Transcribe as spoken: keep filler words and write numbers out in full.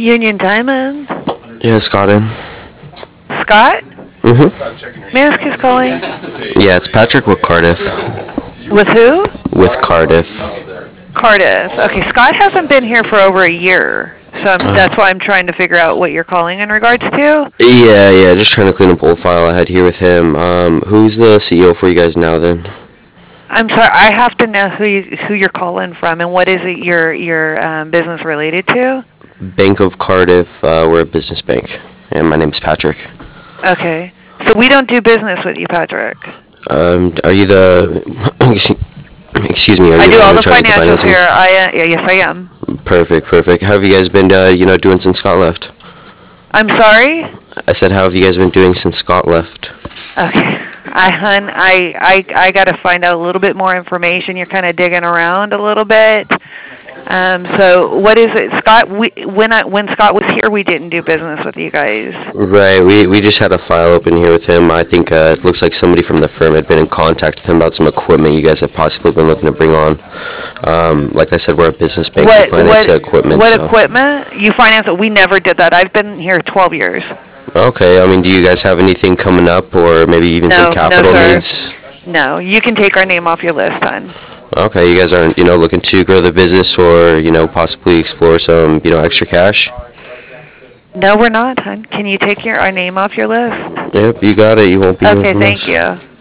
Union Diamond. Yeah, Scott in. Scott? Mm-hmm. May I ask who's calling? Yeah, it's Patrick with Cardiff. With who? With Cardiff. Cardiff. Okay, Scott hasn't been here for over a year, so I'm, Uh. that's why I'm trying to figure out what you're calling in regards to. Yeah, yeah, just trying to clean up old file I had here with him. Um, who's the C E O for you guys now then? I'm sorry, I have to know who you, who you're calling from and what is it your your um, business related to? Bank of Cardiff. Uh, we're a business bank, and my name's Patrick. Okay, so we don't do business with you, Patrick. Um, are you the? Excuse me. Are I you do the all one the in charge of financials financing? here. I uh, yeah, yes, I am. Perfect, perfect. How have you guys been, uh, you know, doing since Scott left? I'm sorry. I said, how have you guys been doing since Scott left? Okay. I, hun, I, I, I got to find out a little bit more information. You're kind of digging around a little bit. Um, so what is it, Scott? We, when I, when Scott was here, we didn't do business with you guys. Right, we we just had a file open here with him. I think uh, it looks like somebody from the firm had been in contact with him about some equipment you guys have possibly been looking to bring on. Um, like I said, we're a business bank. What, We finance what, equipment. what so. equipment? You finance it? We never did that. I've been here twelve years. Okay, I mean, do you guys have anything coming up, or maybe even No, some no, capital sir. needs? No, you can take our name off your list, hon. Okay, you guys aren't, you know, looking to grow the business or, you know, possibly explore some, you know, extra cash? No, we're not, hon. Can you take your our name off your list? Yep, you got it. You won't be Okay, hearing from thank us. you.